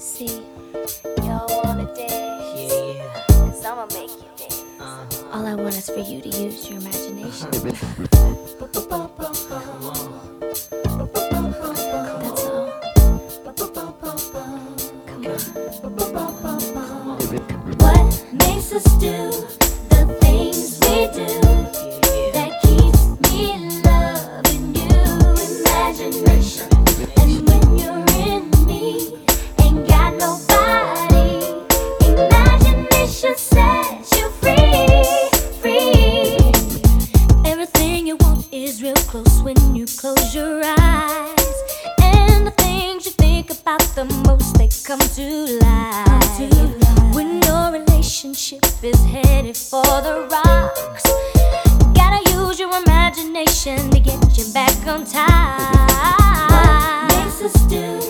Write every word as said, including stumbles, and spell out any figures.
See, y'all wanna dance? Yeah, yeah. Cause I'ma make you dance. Uh-huh. All I want is for you to use your imagination. Come on. That's all. Come on. What makes us do the things we do that keeps me loving you? Imagination. And when you're in me, ain't got nobody. Imagination sets you free, free. Everything you want is real close when you close your eyes. And the things you think about the most, they come to life. When your relationship is headed for the rocks, gotta use your imagination to get you back on top. What makes us do